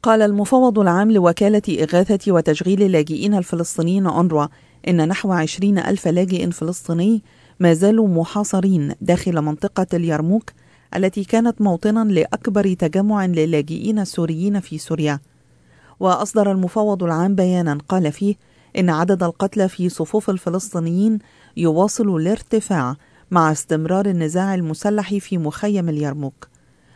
قال المفوض العام لوكالة إغاثة وتشغيل اللاجئين الفلسطينيين أونروا إن نحو 20,000 لاجئ فلسطيني ما زالوا محاصرين داخل منطقة اليرموك التي كانت موطنا لأكبر تجمع للاجئين السوريين في سوريا. وأصدر المفوض العام بيانا قال فيه إن عدد القتلى في صفوف الفلسطينيين يواصل الارتفاع مع استمرار النزاع المسلح في مخيم اليرموك.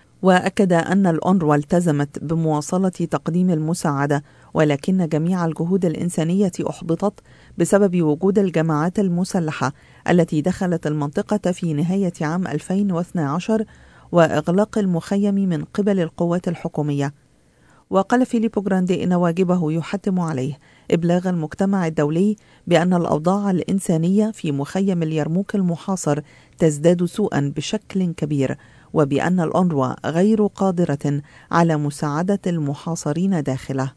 وأكد أن الأونروا التزمت بمواصلة تقديم المساعدة، ولكن جميع الجهود الإنسانية أحبطت بسبب وجود الجماعات المسلحة التي دخلت المنطقة في نهاية عام 2012 وإغلاق المخيم من قبل القوات الحكومية. وقال فيليبو جراندي إن واجبه يحتم عليه إبلاغ المجتمع الدولي بأن الأوضاع الإنسانية في مخيم اليرموك المحاصر تزداد سوءا بشكل كبير، وبأن الأونروا غير قادرة على مساعدة المحاصرين داخله.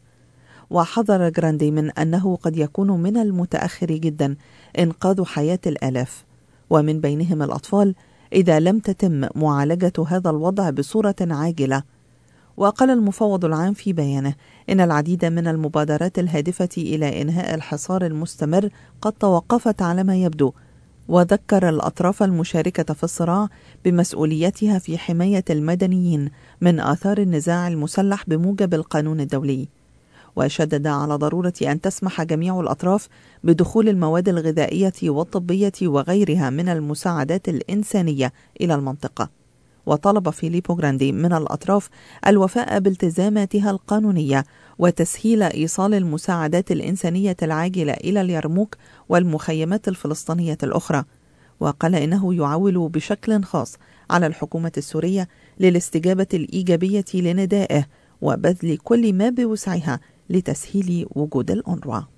وحذر جراندي من أنه قد يكون من المتأخر جدا إنقاذ حياة الآلاف ومن بينهم الأطفال إذا لم تتم معالجة هذا الوضع بصورة عاجلة. وقال المفوض العام في بيانه إن العديد من المبادرات الهادفة إلى إنهاء الحصار المستمر قد توقفت على ما يبدو، وذكر الأطراف المشاركة في الصراع بمسؤوليتها في حماية المدنيين من آثار النزاع المسلح بموجب القانون الدولي. وشدد على ضرورة أن تسمح جميع الأطراف بدخول المواد الغذائية والطبية وغيرها من المساعدات الإنسانية إلى المنطقة. وطلب فيليبو جراندي من الأطراف الوفاء بالتزاماتها القانونية وتسهيل إيصال المساعدات الإنسانية العاجلة إلى اليرموك والمخيمات الفلسطينية الأخرى. وقال إنه يعول بشكل خاص على الحكومة السورية للاستجابة الإيجابية لندائه وبذل كل ما بوسعها لتسهيل وجود الأونروا.